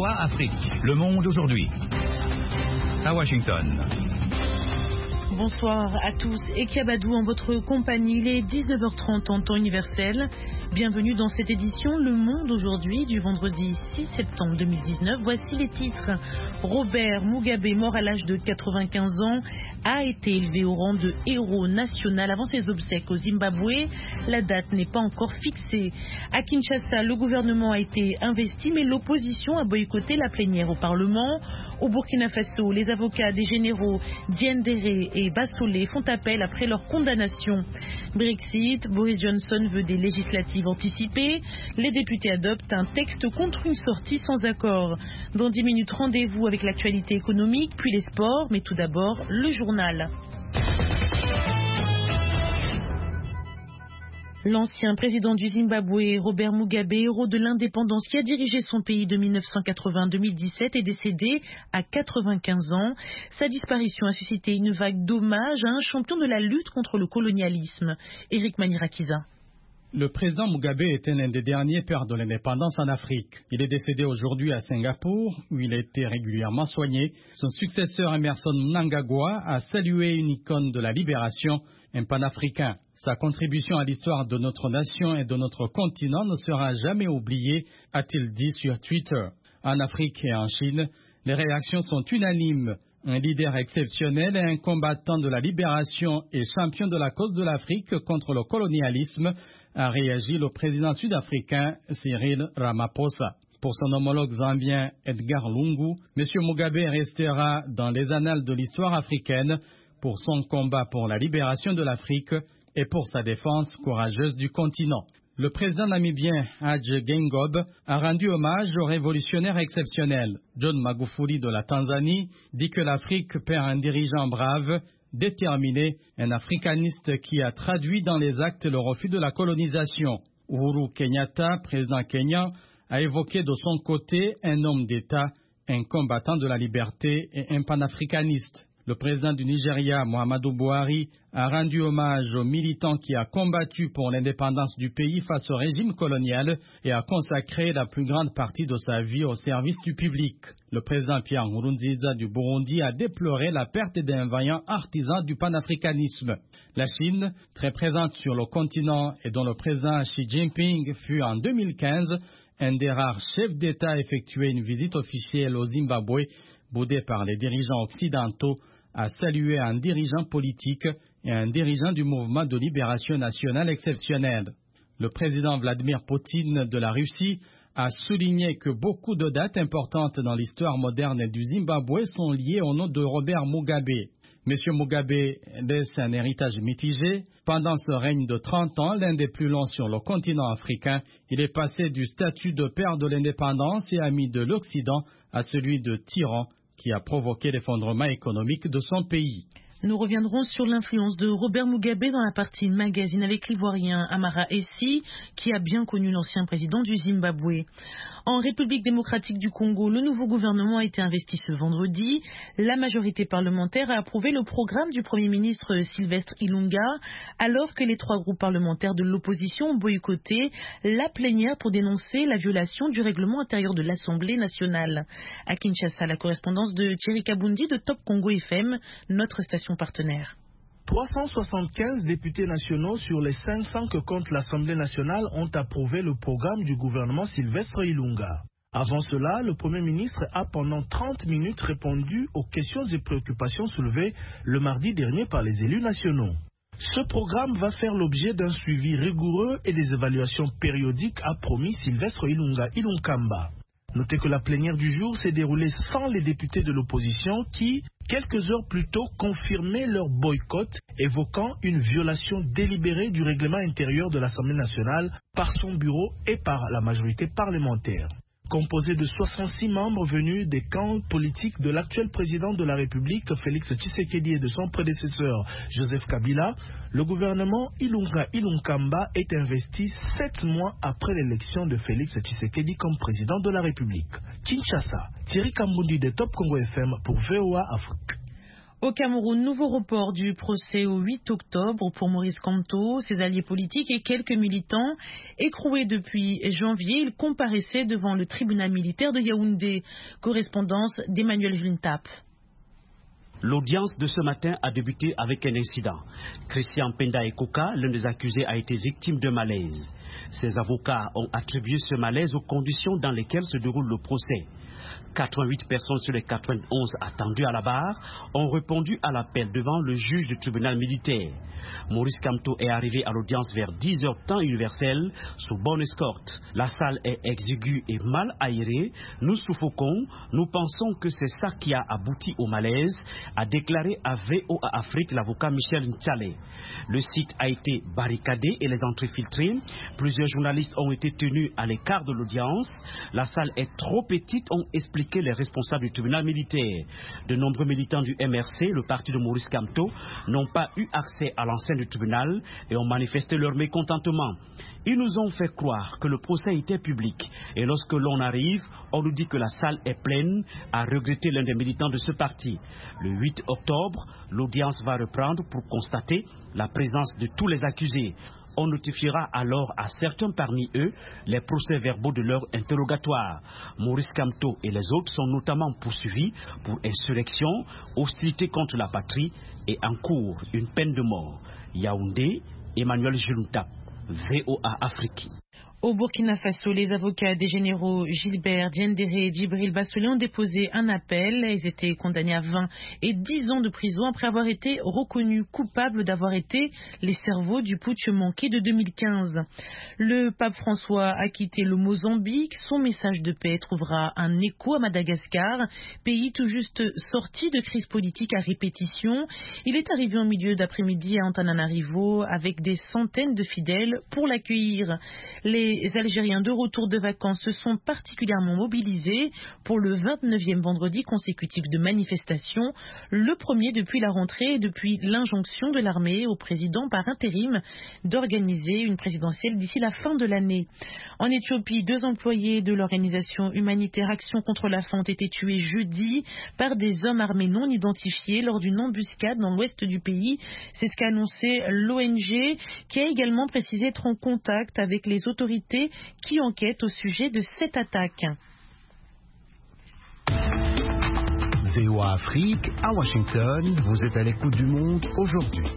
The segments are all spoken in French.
VOA Afrique. Le monde aujourd'hui. À Washington. Bonsoir à tous et Kiabadou en votre compagnie. Il est 19h30 en temps universel. Bienvenue dans cette édition Le Monde aujourd'hui du vendredi 6 septembre 2019. Voici les titres. Robert Mugabe, mort à l'âge de 95 ans, a été élevé au rang de héros national avant ses obsèques au Zimbabwe. La date n'est pas encore fixée. À Kinshasa, le gouvernement a été investi, mais l'opposition a boycotté la plénière au Parlement. Au Burkina Faso, les avocats des généraux Diendéré et Bassolé font appel après leur condamnation. Brexit, Boris Johnson veut des législatives anticipées. Les députés adoptent un texte contre une sortie sans accord. Dans 10 minutes, rendez-vous avec l'actualité économique, puis les sports, mais tout d'abord, le journal. L'ancien président du Zimbabwe, Robert Mugabe, héros de l'indépendance qui a dirigé son pays de 1980 à 2017, est décédé à 95 ans. Sa disparition a suscité une vague d'hommages à un champion de la lutte contre le colonialisme, Eric Manirakiza. Le président Mugabe était l'un des derniers pères de l'indépendance en Afrique. Il est décédé aujourd'hui à Singapour, où il a été régulièrement soigné. Son successeur Emmerson Mnangagwa a salué une icône de la libération, un panafricain. Sa contribution à l'histoire de notre nation et de notre continent ne sera jamais oubliée, a-t-il dit sur Twitter. En Afrique et en Chine, les réactions sont unanimes. Un leader exceptionnel et un combattant de la libération et champion de la cause de l'Afrique contre le colonialisme, a réagi le président sud-africain Cyril Ramaphosa. Pour son homologue zambien Edgar Lungu, M. Mugabe restera dans les annales de l'histoire africaine pour son combat pour la libération de l'Afrique et pour sa défense courageuse du continent. Le président namibien Hage Geingob a rendu hommage au révolutionnaire exceptionnel. John Magufuli de la Tanzanie dit que l'Afrique perd un dirigeant brave, déterminé, un africaniste qui a traduit dans les actes le refus de la colonisation. Uhuru Kenyatta, président kenyan, a évoqué de son côté un homme d'État, un combattant de la liberté et un panafricaniste. Le président du Nigeria, Muhammadu Buhari, a rendu hommage aux militants qui a combattu pour l'indépendance du pays face au régime colonial et a consacré la plus grande partie de sa vie au service du public. Le président Pierre Nkurunziza du Burundi a déploré la perte d'un vaillant artisan du panafricanisme. La Chine, très présente sur le continent et dont le président Xi Jinping fut en 2015 un des rares chefs d'État à effectuer une visite officielle au Zimbabwe, boudé par les dirigeants occidentaux, a salué un dirigeant politique et un dirigeant du mouvement de libération nationale exceptionnel. Le président Vladimir Poutine de la Russie a souligné que beaucoup de dates importantes dans l'histoire moderne du Zimbabwe sont liées au nom de Robert Mugabe. M. Mugabe laisse un héritage mitigé. Pendant ce règne de 30 ans, l'un des plus longs sur le continent africain, il est passé du statut de père de l'indépendance et ami de l'Occident à celui de tyran qui a provoqué l'effondrement économique de son pays. Nous reviendrons sur l'influence de Robert Mugabe dans la partie magazine avec l'Ivoirien Amara Essi, qui a bien connu l'ancien président du Zimbabwe. En République démocratique du Congo, le nouveau gouvernement a été investi ce vendredi. La majorité parlementaire a approuvé le programme du Premier ministre Sylvestre Ilunga, alors que les 3 groupes parlementaires de l'opposition ont boycotté la plénière pour dénoncer la violation du règlement intérieur de l'Assemblée nationale. À Kinshasa, la correspondance de Thierry Kabundi de Top Congo FM, notre station partenaire. 375 députés nationaux sur les 500 que compte l'Assemblée nationale ont approuvé le programme du gouvernement Sylvestre Ilunga. Avant cela, le Premier ministre a pendant 30 minutes répondu aux questions et préoccupations soulevées le mardi dernier par les élus nationaux. Ce programme va faire l'objet d'un suivi rigoureux et des évaluations périodiques, a promis Sylvestre Ilunga Ilunkamba. Notez que la plénière du jour s'est déroulée sans les députés de l'opposition qui, quelques heures plus tôt, confirmaient leur boycott, évoquant une violation délibérée du règlement intérieur de l'Assemblée nationale par son bureau et par la majorité parlementaire. Composé de 66 membres venus des camps politiques de l'actuel président de la République, Félix Tshisekedi, et de son prédécesseur, Joseph Kabila, le gouvernement Ilunga Ilunkamba est investi 7 mois après l'élection de Félix Tshisekedi comme président de la République. Kinshasa, Thierry Kambundi de Top Congo FM pour VOA Afrique. Au Cameroun, nouveau report du procès au 8 octobre pour Maurice Kamto, ses alliés politiques et quelques militants. Écroués depuis janvier, ils comparaissaient devant le tribunal militaire de Yaoundé. Correspondance d'Emmanuel Juntap. L'audience de ce matin a débuté avec un incident. Christian Penda Ekoka, l'un des accusés, a été victime de malaise. Ses avocats ont attribué ce malaise aux conditions dans lesquelles se déroule le procès. 88 personnes sur les 91 attendues à la barre ont répondu à l'appel devant le juge du tribunal militaire. Maurice Kamto est arrivé à l'audience vers 10h temps universel sous bonne escorte. La salle est exiguë et mal aérée. Nous suffoquons. Nous pensons que c'est ça qui a abouti au malaise, a déclaré à VOA Afrique l'avocat Michel Ntchale. Le site a été barricadé et les entrées filtrées. Plusieurs journalistes ont été tenus à l'écart de l'audience. La salle est trop petite, ont expliqué les responsables du tribunal militaire. De nombreux militants du MRC, le parti de Maurice Kamto, n'ont pas eu accès à l'enceinte du tribunal et ont manifesté leur mécontentement. Ils nous ont fait croire que le procès était public et lorsque l'on arrive, on nous dit que la salle est pleine, a regretté l'un des militants de ce parti. Le 8 octobre, l'audience va reprendre pour constater la présence de tous les accusés. On notifiera alors à certains parmi eux les procès-verbaux de leur interrogatoire. Maurice Kamto et les autres sont notamment poursuivis pour insurrection, hostilité contre la patrie et encourent une peine de mort. Yaoundé, Emmanuel Juntap, VOA Afrique. Au Burkina Faso, les avocats des généraux Gilbert Diendéré et Djibril Bassolé ont déposé un appel. Ils étaient condamnés à 20 et 10 ans de prison après avoir été reconnus coupables d'avoir été les cerveaux du putsch manqué de 2015. Le pape François a quitté le Mozambique. Son message de paix trouvera un écho à Madagascar, pays tout juste sorti de crise politique à répétition. Il est arrivé en milieu d'après-midi à Antananarivo avec des centaines de fidèles pour l'accueillir. Les Algériens de retour de vacances se sont particulièrement mobilisés pour le 29e vendredi consécutif de manifestations, le premier depuis la rentrée et depuis l'injonction de l'armée au président par intérim d'organiser une présidentielle d'ici la fin de l'année. En Éthiopie, 2 employés de l'organisation humanitaire Action contre la faim ont été tués jeudi par des hommes armés non identifiés lors d'une embuscade dans l'ouest du pays. C'est ce qu'a annoncé l'ONG, qui a également précisé être en contact avec les autorités qui enquêtent au sujet de cette attaque. VOA Afrique, à Washington, vous êtes à l'écoute du monde aujourd'hui.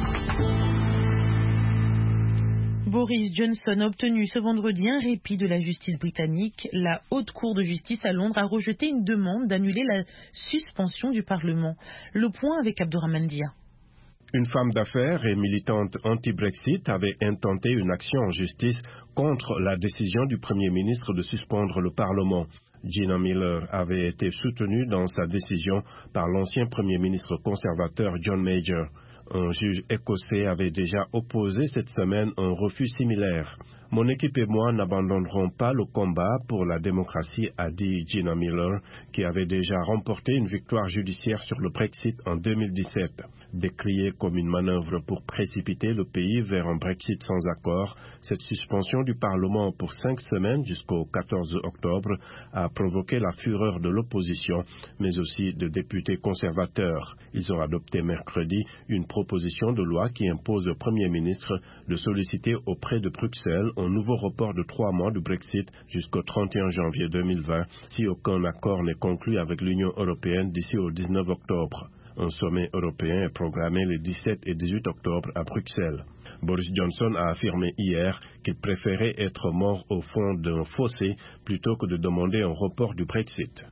Boris Johnson a obtenu ce vendredi un répit de la justice britannique. La Haute Cour de justice à Londres a rejeté une demande d'annuler la suspension du Parlement. Le point avec Abdourahmane Dia. Une femme d'affaires et militante anti-Brexit avait intenté une action en justice contre la décision du Premier ministre de suspendre le Parlement. Gina Miller avait été soutenue dans sa décision par l'ancien Premier ministre conservateur John Major. Un juge écossais avait déjà opposé cette semaine un refus similaire. Mon équipe et moi n'abandonnerons pas le combat pour la démocratie, a dit Gina Miller, qui avait déjà remporté une victoire judiciaire sur le Brexit en 2017. Décriée comme une manœuvre pour précipiter le pays vers un Brexit sans accord, cette suspension du Parlement pour 5 semaines jusqu'au 14 octobre a provoqué la fureur de l'opposition, mais aussi de députés conservateurs. Ils ont adopté mercredi une proposition de loi qui impose au Premier ministre de solliciter auprès de Bruxelles un nouveau report de 3 mois du Brexit jusqu'au 31 janvier 2020 si aucun accord n'est conclu avec l'Union européenne d'ici au 19 octobre. Un sommet européen est programmé les 17 et 18 octobre à Bruxelles. Boris Johnson a affirmé hier qu'il préférait être mort au fond d'un fossé plutôt que de demander un report du Brexit.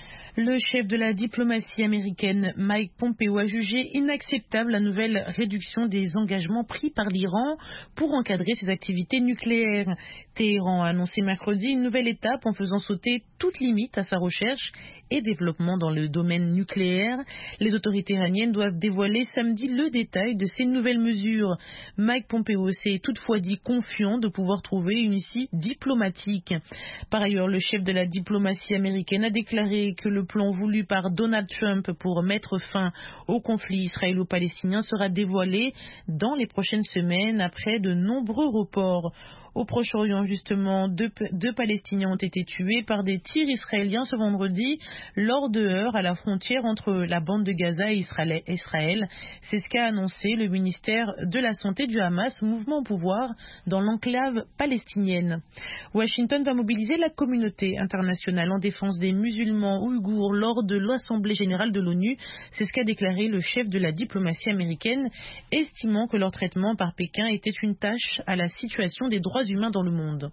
Le chef de la diplomatie américaine, Mike Pompeo, a jugé inacceptable la nouvelle réduction des engagements pris par l'Iran pour encadrer ses activités nucléaires. Téhéran a annoncé mercredi une nouvelle étape en faisant sauter toute limite à sa recherche et développement dans le domaine nucléaire. Les autorités iraniennes doivent dévoiler samedi le détail de ces nouvelles mesures. Mike Pompeo s'est toutefois dit confiant de pouvoir trouver une issue diplomatique. Par ailleurs, le chef de la diplomatie américaine a déclaré que le plan voulu par Donald Trump pour mettre fin au conflit israélo-palestinien sera dévoilé dans les prochaines semaines après de nombreux reports. Au Proche-Orient, justement, deux Palestiniens ont été tués par des tirs israéliens ce vendredi lors de heurts à la frontière entre la bande de Gaza et Israël. C'est ce qu'a annoncé le ministère de la Santé du Hamas, mouvement au pouvoir dans l'enclave palestinienne. Washington va mobiliser la communauté internationale en défense des musulmans ouïghours lors de l'Assemblée générale de l'ONU. C'est ce qu'a déclaré le chef de la diplomatie américaine, estimant que leur traitement par Pékin était une tâche à la situation des droits humains dans le monde.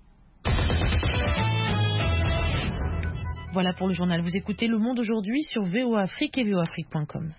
Voilà pour le journal. Vous écoutez Le Monde aujourd'hui sur VOA Afrique et voaafrique.com.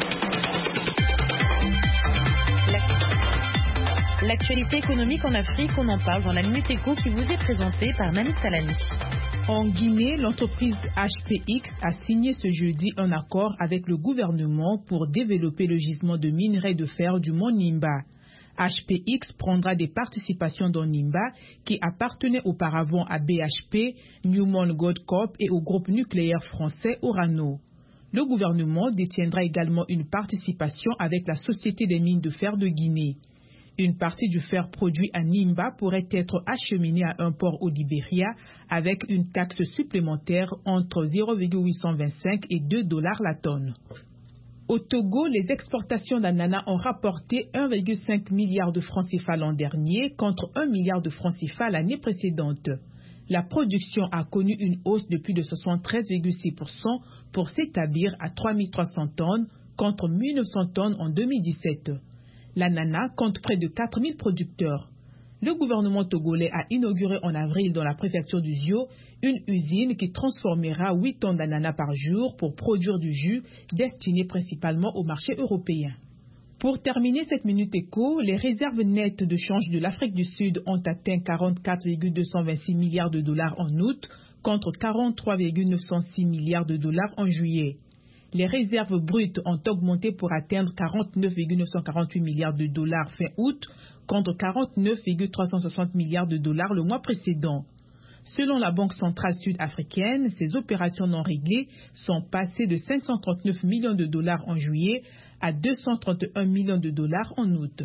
L'actualité économique en Afrique, on en parle dans la Minute Éco qui vous est présentée par Nani Salami. En Guinée, l'entreprise HPX a signé ce jeudi un accord avec le gouvernement pour développer le gisement de minerai de fer du mont Nimba. HPX prendra des participations dans Nimba qui appartenait auparavant à BHP, Newmont Gold Corp et au groupe nucléaire français Orano. Le gouvernement détiendra également une participation avec la Société des mines de fer de Guinée. Une partie du fer produit à Nimba pourrait être acheminée à un port au Libéria avec une taxe supplémentaire entre 0,825 et $2 la tonne. Au Togo, les exportations d'ananas ont rapporté 1,5 milliard de francs CFA l'an dernier contre 1 milliard de francs CFA l'année précédente. La production a connu une hausse de plus de 73,6% pour s'établir à 3300 tonnes contre 1900 tonnes en 2017. L'ananas compte près de 4000 producteurs. Le gouvernement togolais a inauguré en avril dans la préfecture du Zio une usine qui transformera 8 tonnes d'ananas par jour pour produire du jus destiné principalement au marché européen. Pour terminer cette Minute Éco, les réserves nettes de change de l'Afrique du Sud ont atteint 44,226 milliards de dollars en août contre 43,906 milliards de dollars en juillet. Les réserves brutes ont augmenté pour atteindre 49,948 milliards de dollars fin août contre 49,360 milliards de dollars le mois précédent. Selon la Banque centrale sud-africaine, ces opérations non réglées sont passées de 539 millions de dollars en juillet à 231 millions de dollars en août.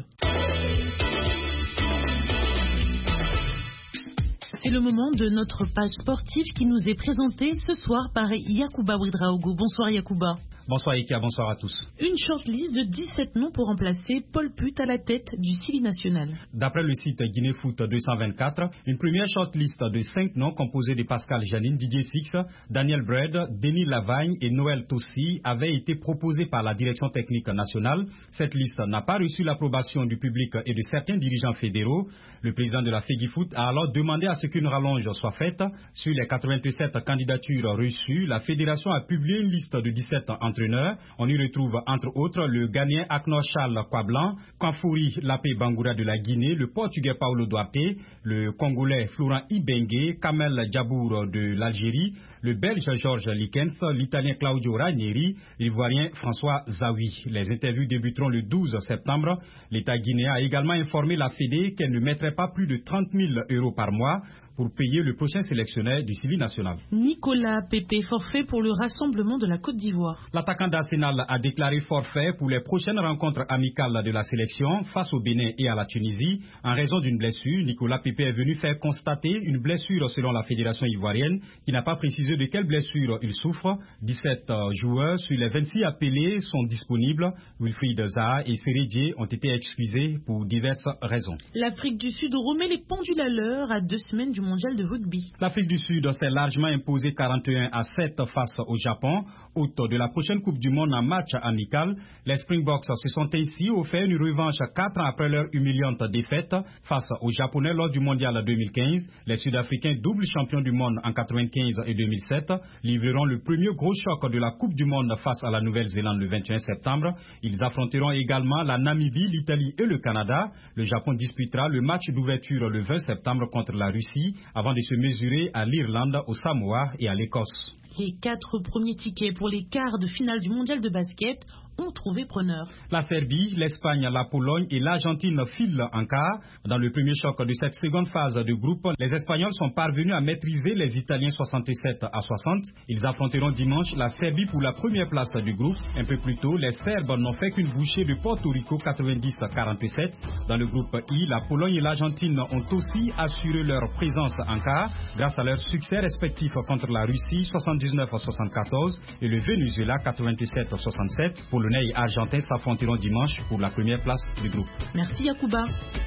C'est le moment de notre page sportive qui nous est présentée ce soir par Yacouba Ouedraogo. Bonsoir Yacouba. Bonsoir Ika, bonsoir à tous. Une shortlist de 17 noms pour remplacer Paul Put à la tête du Sili national. D'après le site Guinée Foot 224, une première shortlist de 5 noms composée de Pascal Janine, Didier Fix, Daniel Bred, Denis Lavagne et Noël Tossi avait été proposée par la direction technique nationale. Cette liste n'a pas reçu l'approbation du public et de certains dirigeants fédéraux. Le président de la FEGIFOOT a alors demandé à ce qu'une rallonge soit faite. Sur les 87 candidatures reçues, la fédération a publié une liste de 17 entraîneurs. On y retrouve entre autres le Ghanéen Aknor Charles Kwablan, Kanfouri Lapé Bangoura de la Guinée, le Portugais Paulo Duarte, le Congolais Florent Ibengue, Kamel Djabour de l'Algérie, le Belge Georges Likens, l'Italien Claudio Ranieri, l'Ivoirien François Zawi. Les interviews débuteront le 12 septembre. L'État guinéen a également informé la Fédé qu'elle ne mettrait pas plus de 30 000 € par mois pour payer le prochain sélectionneur du Sili national. Nicolas Pepe, forfait pour le rassemblement de la Côte d'Ivoire. L'attaquant d'Arsenal a déclaré forfait pour les prochaines rencontres amicales de la sélection face au Bénin et à la Tunisie. En raison d'une blessure, Nicolas Pepe est venu faire constater une blessure selon la fédération ivoirienne qui n'a pas précisé de quelle blessure il souffre. 17 joueurs sur les 26 appelés sont disponibles. Wilfried Zaha et Sérédié ont été excusés pour diverses raisons. L'Afrique du Sud remet les pendules à l'heure à 2 semaines du mondial de rugby. L'Afrique du Sud s'est largement imposée 41-7 face au Japon, hôte de la prochaine Coupe du Monde en match amical. Les Springboks se sont ainsi offert une revanche 4 ans après leur humiliante défaite face aux Japonais lors du mondial 2015. Les Sud-Africains, double champions du monde en 1995 et 2007, livreront le premier gros choc de la Coupe du Monde face à la Nouvelle-Zélande le 21 septembre. Ils affronteront également la Namibie, l'Italie et le Canada. Le Japon disputera le match d'ouverture le 20 septembre contre la Russie, avant de se mesurer à l'Irlande, au Samoa et à l'Écosse. Les 4 premiers tickets pour les quarts de finale du mondial de basket ont trouvé preneur. La Serbie, l'Espagne, la Pologne et l'Argentine filent en quart. Dans le premier choc de cette seconde phase du groupe, les Espagnols sont parvenus à maîtriser les Italiens 67 à 60. Ils affronteront dimanche la Serbie pour la première place du groupe. Un peu plus tôt, les Serbes n'ont fait qu'une bouchée de Porto Rico 90-47. Dans le groupe I, la Pologne et l'Argentine ont aussi assuré leur présence en quart grâce à leur succès respectif contre la Russie 79-74 et le Venezuela 97-67. Polonais et Argentins s'affronteront dimanche pour la première place du groupe. Merci Yacouba.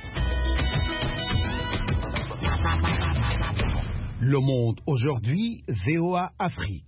Le Monde aujourd'hui, VOA Afrique.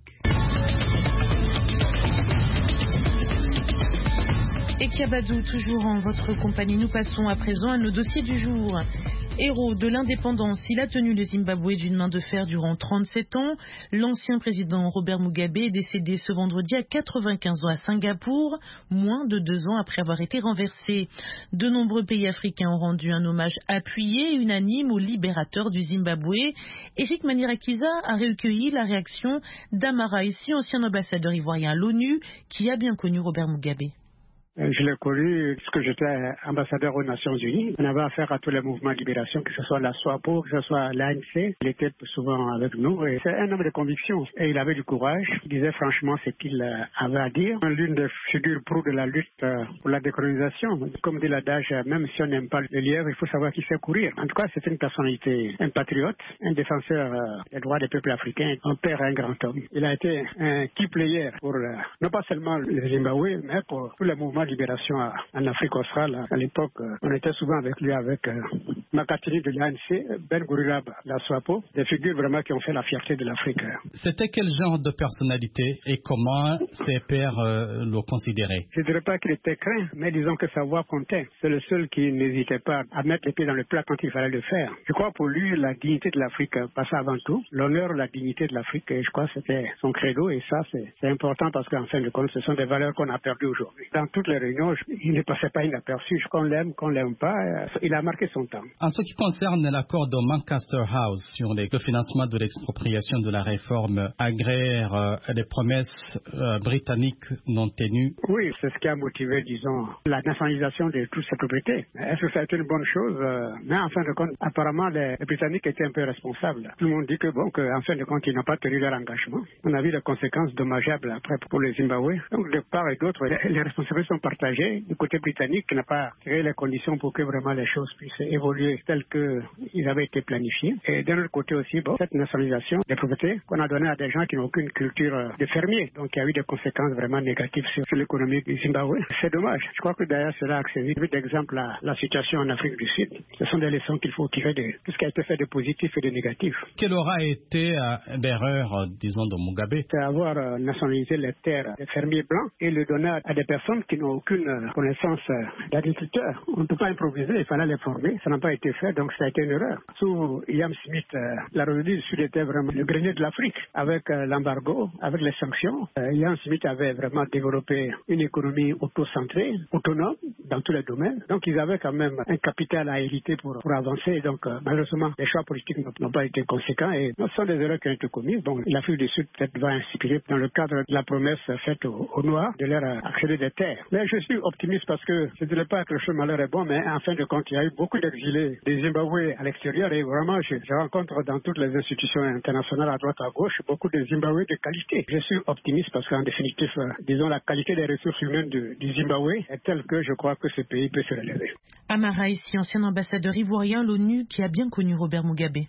Et Kiabadou, toujours en votre compagnie, nous passons à présent à nos dossiers du jour. Héros de l'indépendance, il a tenu le Zimbabwe d'une main de fer durant 37 ans. L'ancien président Robert Mugabe est décédé ce vendredi à 95 ans à Singapour, moins de 2 ans après avoir été renversé. De nombreux pays africains ont rendu un hommage appuyé et unanime au libérateur du Zimbabwe. Eric Manirakiza a recueilli la réaction d'Amara, ici ancien ambassadeur ivoirien à l'ONU, qui a bien connu Robert Mugabe. Je l'ai connu puisque j'étais ambassadeur aux Nations Unies. On avait affaire à tous les mouvements de libération, que ce soit la SWAPO, que ce soit l'ANC. Il était souvent avec nous. Et c'est un homme de conviction. Et il avait du courage. Il disait franchement ce qu'il avait à dire. L'une des figures pro de la lutte pour la décolonisation. Comme dit l'adage, même si on n'aime pas le lièvre, il faut savoir qui sait courir. En tout cas, c'est une personnalité, un patriote, un défenseur des droits des peuples africains, un père, un grand homme. Il a été un key player pour, non pas seulement le Zimbabwe, mais pour tous les mouvements de libération en Afrique australe. À l'époque, on était souvent avec lui, avec Makatini de l'ANC, Ben Guriba, la SWAPO, des figures vraiment qui ont fait la fierté de l'Afrique. C'était quel genre de personnalité et comment ses pairs le considéraient? Je ne dirais pas qu'il était craint, mais disons que sa voix comptait. C'est le seul qui n'hésitait pas à mettre les pieds dans le plat quand il fallait le faire. Je crois pour lui, la dignité de l'Afrique passait avant tout. L'honneur, la dignité de l'Afrique, et je crois que c'était son credo, et ça, c'est important parce qu'en fin de compte, ce sont des valeurs qu'on a perdues aujourd'hui. Dans toutes les réunions, il ne passait pas inaperçu. Qu'on l'aime, qu'on l'aime pas, il a marqué son temps. En ce qui concerne l'accord de Lancaster House sur le financement de l'expropriation de la réforme agraire, des promesses britanniques non tenues. Oui, c'est ce qui a motivé, disons, la nationalisation de toutes ces propriétés. Est-ce que ça a été une bonne chose? Mais en fin de compte, apparemment, les Britanniques étaient un peu responsables. Tout le monde dit que, bon, qu'en fin de compte, ils n'ont pas tenu leur engagement. On a vu les conséquences dommageables après pour le Zimbabwe. Donc, de part et d'autre, les responsabilités sont partagées. Du côté britannique, qui n'a pas créé les conditions pour que vraiment les choses puissent évoluer telles qu'ils avaient été planifiées. Et d'un autre côté aussi, bon, cette nationalisation des propriétés qu'on a donnée à des gens qui n'ont aucune culture de fermier. Donc, il y a eu des conséquences vraiment négatives sur l'économie du Zimbabwe. C'est dommage. Je crois que d'ailleurs, cela a servi d'exemple à la situation en Afrique du Sud. Ce sont des leçons qu'il faut tirer de tout ce qui a été fait de positif et de négatif. Quelle aura été l'erreur, disons, de Mugabe? C'est avoir nationalisé les terres des fermiers blancs et le donner à des personnes qui n'ont aucune connaissance d'agriculteurs. On ne peut pas improviser, il fallait les former. Ça n'a pas été fait, donc ça a été une erreur. Sous Ian Smith, la revue du Sud était vraiment le grenier de l'Afrique. Avec l'embargo, avec les sanctions, Ian Smith avait vraiment développé une économie auto-centrée, autonome dans tous les domaines. Donc ils avaient quand même un capital à hériter pour avancer. Donc malheureusement, les choix politiques n'ont pas été conséquents et ce sont des erreurs qui ont été commises. Bon, l'Afrique du Sud peut-être va inspirer dans le cadre de la promesse faite aux Noirs de leur accéder des terres. Mais je suis optimiste parce que je ne dirais pas que le chemin malheur est bon, mais en fin de compte, il y a eu beaucoup d'exilés des Zimbabwe à l'extérieur et vraiment, je rencontre dans toutes les institutions internationales à droite à gauche beaucoup de Zimbabwe de qualité. Je suis optimiste parce qu'en définitive, disons, la qualité des ressources humaines du Zimbabwe est telle que je crois que ce pays peut se relever. Amara, ici, ancien ambassadeur ivoirien à l'ONU qui a bien connu Robert Mugabe.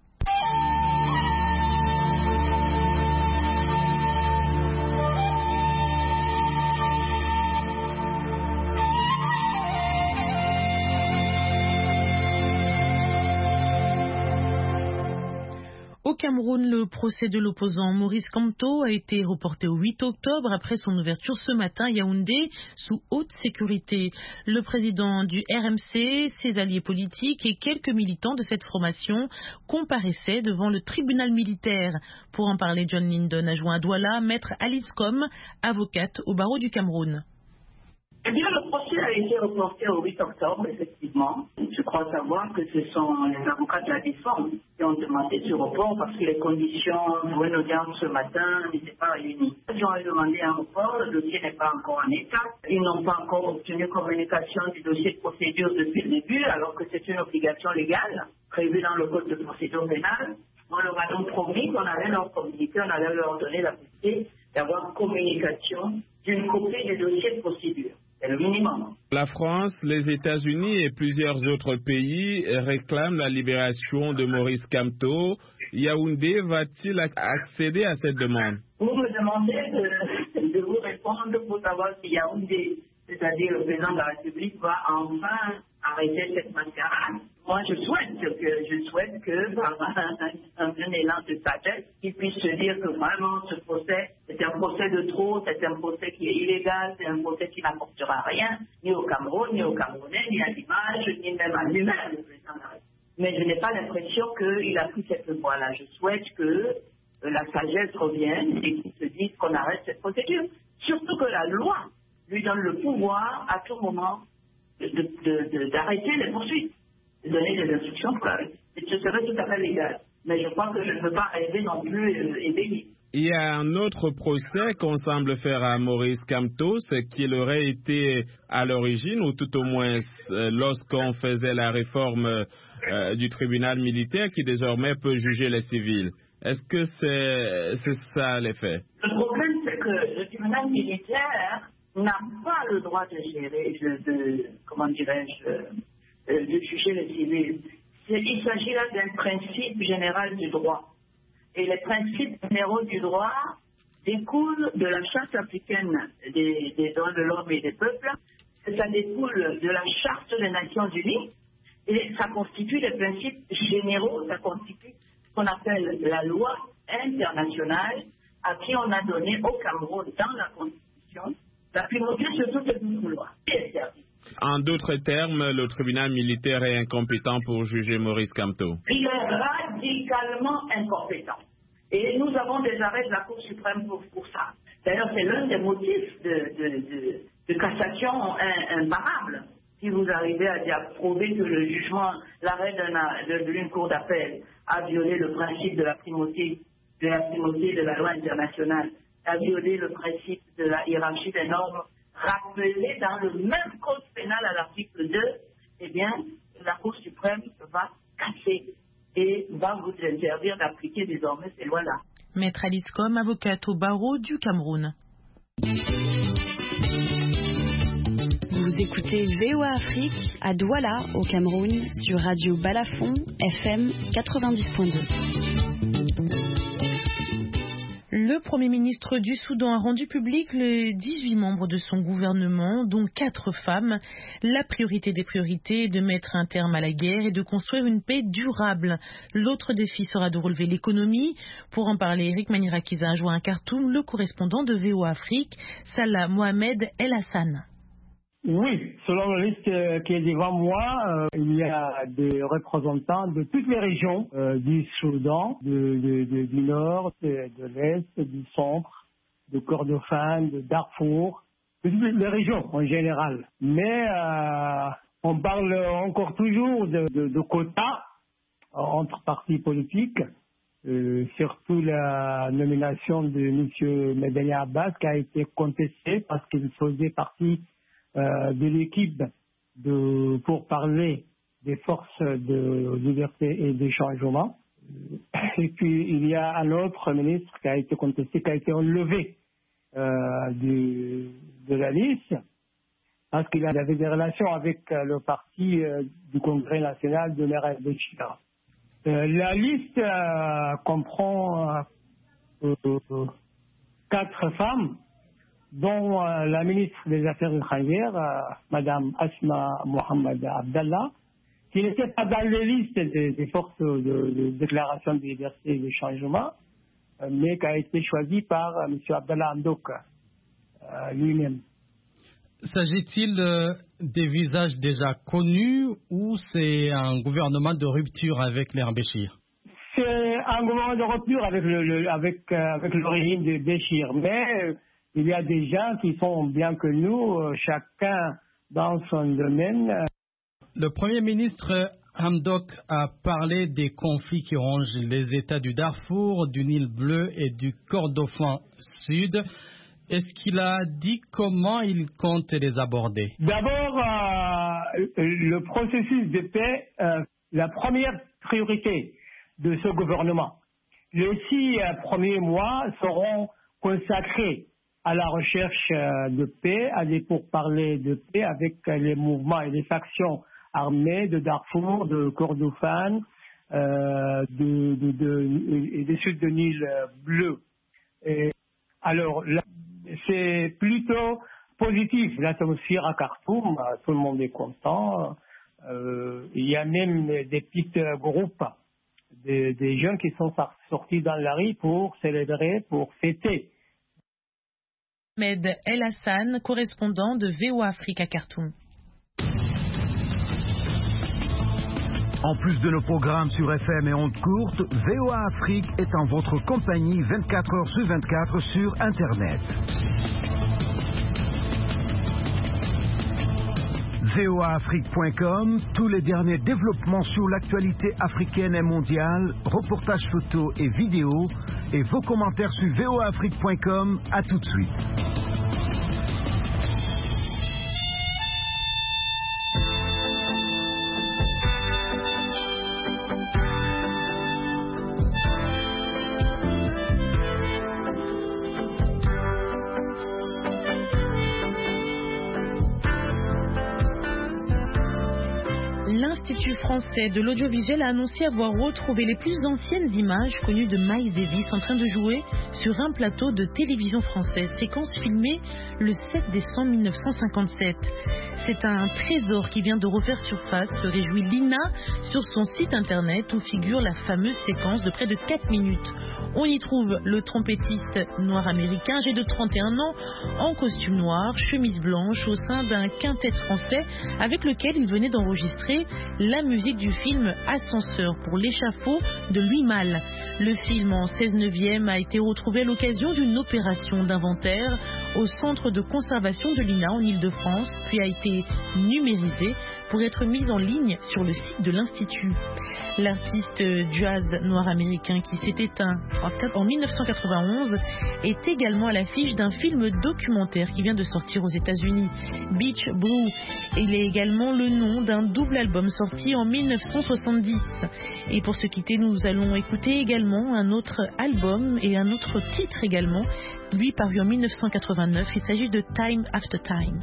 Au Cameroun, le procès de l'opposant Maurice Kamto a été reporté au 8 octobre après son ouverture ce matin à Yaoundé sous haute sécurité. Le président du RMC, ses alliés politiques et quelques militants de cette formation comparaissaient devant le tribunal militaire. Pour en parler, John Lindon a joint à Douala maître Alice Com, avocate au barreau du Cameroun. Eh bien, le procès a été reporté au 8 octobre, effectivement. Je crois savoir que ce sont les avocats de la défense qui ont demandé ce report parce que les conditions pour une audience ce matin n'étaient pas réunies. Ils ont demandé un report, le dossier n'est pas encore en état. Ils n'ont pas encore obtenu communication du dossier de procédure depuis le début, alors que c'est une obligation légale prévue dans le code de procédure pénale. On leur a donc promis qu'on allait leur communiquer, on allait leur donner la possibilité d'avoir communication d'une copie du dossier de procédure. C'est le minimum. La France, les États-Unis et plusieurs autres pays réclament la libération de Maurice Kamto. Yaoundé va-t-il accéder à cette demande? Vous me demandez de vous répondre pour savoir si Yaoundé, c'est-à-dire le président de la République, va enfin arrêter cette mascarade. Moi, je souhaite que par un élan de sagesse, il puisse se dire que vraiment ce procès, c'est un procès de trop, c'est un procès qui est illégal, c'est un procès qui n'apportera rien, ni au Cameroun, ni aux Camerounais, ni à l'image, ni même à lui-même, le président de la République. Mais je n'ai pas l'impression qu'il a pris cette voie-là. Je souhaite que la sagesse revienne et qu'il se dise qu'on arrête cette procédure. Surtout que la loi lui donne le pouvoir à tout moment d'arrêter les poursuites, de donner des instructions pour l'arrêter. Ce serait tout à fait légal. Mais je crois que je ne peux pas rêver non plus éveillé. Il y a un autre procès qu'on semble faire à Maurice Kamto, c'est qu'il aurait été à l'origine, ou tout au moins lorsqu'on faisait la réforme du tribunal militaire qui désormais peut juger les civils. Est-ce que c'est ça l'effet? Le problème, c'est que le tribunal militaire n'a pas le droit de gérer, de juger les civils. Il s'agit là d'un principe général du droit. Et les principes généraux du droit découlent de la Charte africaine des droits de l'homme et des peuples. Ça découle de la Charte des Nations Unies. Et ça constitue des principes généraux, ça constitue ce qu'on appelle la loi internationale à qui on a donné au Cameroun dans la Constitution la primauté sur toutes les autres lois. En d'autres termes, le tribunal militaire est incompétent pour juger Maurice Kamto. Il est radicalement incompétent. Et nous avons des arrêts de la Cour suprême pour ça. D'ailleurs, c'est l'un des motifs de cassation imparable. Si vous arrivez à prouver que le jugement, l'arrêt d'une cour d'appel a violé le principe de la primauté de la loi internationale, a violé le principe de la hiérarchie des normes rappelé dans le même code pénal à l'article 2, eh bien, la Cour suprême va casser et va vous interdire d'appliquer désormais ces lois-là. Maître Alice Com, avocate au barreau du Cameroun. Vous écoutez VOA Afrique à Douala, au Cameroun, sur Radio Balafon, FM 90.2. Le Premier ministre du Soudan a rendu public les 18 membres de son gouvernement, dont 4 femmes. La priorité des priorités est de mettre un terme à la guerre et de construire une paix durable. L'autre défi sera de relever l'économie. Pour en parler, Eric Manirakiza a joint à Khartoum le correspondant de VOA Afrique, Salah Mohamed El Hassan. Oui, selon la liste qui est devant moi, il y a des représentants de toutes les régions du Soudan, du Nord, de l'Est, du Centre, de Kordofan, de Darfour, de toutes les régions en général. Mais on parle encore toujours de quotas entre partis politiques, surtout la nomination de M. Medeni Abbas qui a été contestée parce qu'il faisait partie de l'équipe pour parler des forces de liberté et de changement. Et puis, il y a un autre ministre qui a été contesté, qui a été enlevé de la liste parce qu'il avait des relations avec le parti du Congrès national de l'RF de Chira. La liste comprend 4 femmes, dont la ministre des Affaires étrangères, Mme Asma Mohamed Abdallah, qui n'était pas dans les listes des forces de déclaration de liberté et de changement, mais qui a été choisie par M. Abdallah Hamdok lui-même. S'agit-il des visages déjà connus ou c'est un gouvernement de rupture avec les Béchir? C'est un gouvernement de rupture avec le régime de Béchir, mais il y a des gens qui font bien que nous, chacun dans son domaine. Le Premier ministre Hamdok a parlé des conflits qui rongent les États du Darfour, du Nil bleu et du Kordofan Sud. Est-ce qu'il a dit comment il compte les aborder? D'abord, le processus de paix, la première priorité de ce gouvernement. Les 6 premiers mois seront consacrés à la recherche de paix, à des pourparlers de paix avec les mouvements et les factions armées de Darfour, de Kordofan, et du sud de Nil bleu. Alors, c'est plutôt positif, l'atmosphère à Khartoum, tout le monde est content. Il y a même des petits groupes, des jeunes qui sont sortis dans la rue pour célébrer, pour fêter. Ahmed El Hassan, correspondant de VOA Afrique à Khartoum. En plus de nos programmes sur FM et ondes courtes, VOA Afrique est en votre compagnie 24 heures sur 24 sur Internet. voaafrique.com, tous les derniers développements sur l'actualité africaine et mondiale, reportages photos et vidéos, et vos commentaires sur voaafrique.com. À tout de suite. L'Institut français de l'audiovisuel a annoncé avoir retrouvé les plus anciennes images connues de Miles Davis en train de jouer sur un plateau de télévision française, séquence filmée le 7 décembre 1957. C'est un trésor qui vient de refaire surface, se réjouit Lina sur son site internet où figure la fameuse séquence de près de 4 minutes. On y trouve le trompettiste noir américain, âgé de 31 ans, en costume noir, chemise blanche, au sein d'un quintet français avec lequel il venait d'enregistrer la musique du film Ascenseur pour l'échafaud de Louis Malle. Le film en 16/9 a été retrouvé à l'occasion d'une opération d'inventaire au centre de conservation de l'INA en Ile-de-France, puis a été numérisé pour être mise en ligne sur le site de l'Institut. L'artiste jazz noir américain qui s'est éteint en 1991 est également à l'affiche d'un film documentaire qui vient de sortir aux États-Unis, Beach Brew. Il est également le nom d'un double album sorti en 1970. Et pour se quitter, nous allons écouter également un autre album et un autre titre également, lui paru en 1989. Il s'agit de Time After Time.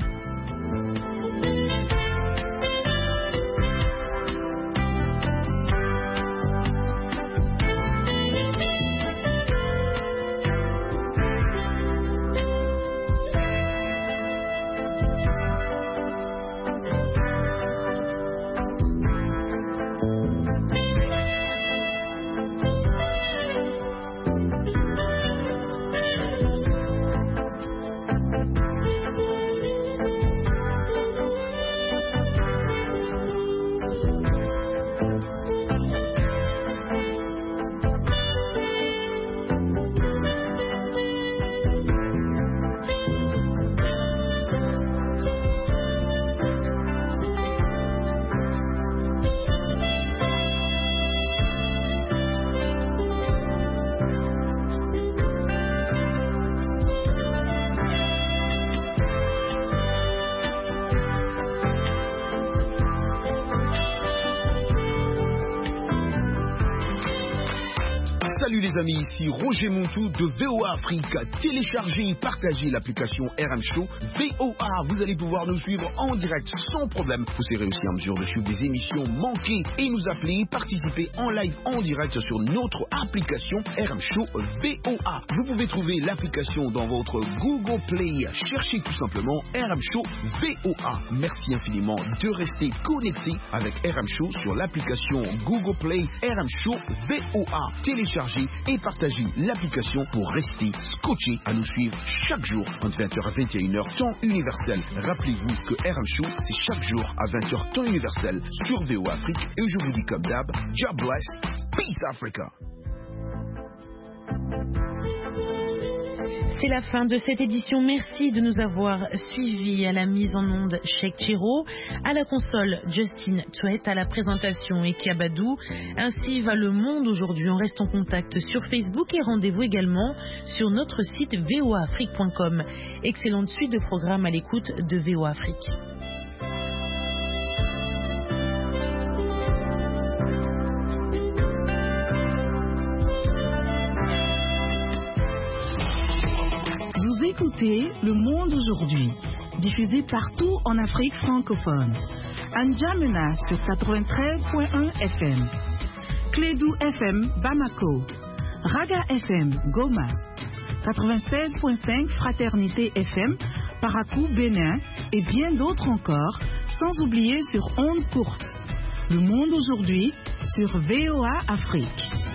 Salut les amis, ici Roger Montou de VOA Afrique. Téléchargez et partagez l'application RM Show VOA. Vous allez pouvoir nous suivre en direct sans problème. Vous serez aussi en mesure de suivre des émissions manquées et nous appeler, participer en live en direct sur notre application RM Show VOA. Vous pouvez trouver l'application dans votre Google Play. Cherchez tout simplement RM Show VOA. Merci infiniment de rester connecté avec RM Show sur l'application Google Play RM Show VOA. Téléchargez et partagez l'application pour rester scotché à nous suivre chaque jour entre 20h à 21h temps universel. Rappelez-vous que RM Show c'est chaque jour à 20h temps universel sur VOA Afrique et je vous dis comme d'hab, God bless, Peace Africa. C'est la fin de cette édition. Merci de nous avoir suivis. À la mise en onde, Cheikh Chiro, à la console, Justin Tuet, à la présentation, Eki Abadou. Ainsi va le monde aujourd'hui. On reste en contact sur Facebook et rendez-vous également sur notre site voaafrique.com. Excellente suite de programmes à l'écoute de VOA Afrique. Vous écoutez Le Monde aujourd'hui, diffusé partout en Afrique francophone. N'Djamena sur 93.1 FM, Clédou FM Bamako, Raga FM Goma, 96.5 Fraternité FM Parakou Bénin et bien d'autres encore, sans oublier sur ondes courtes. Le Monde aujourd'hui sur VOA Afrique.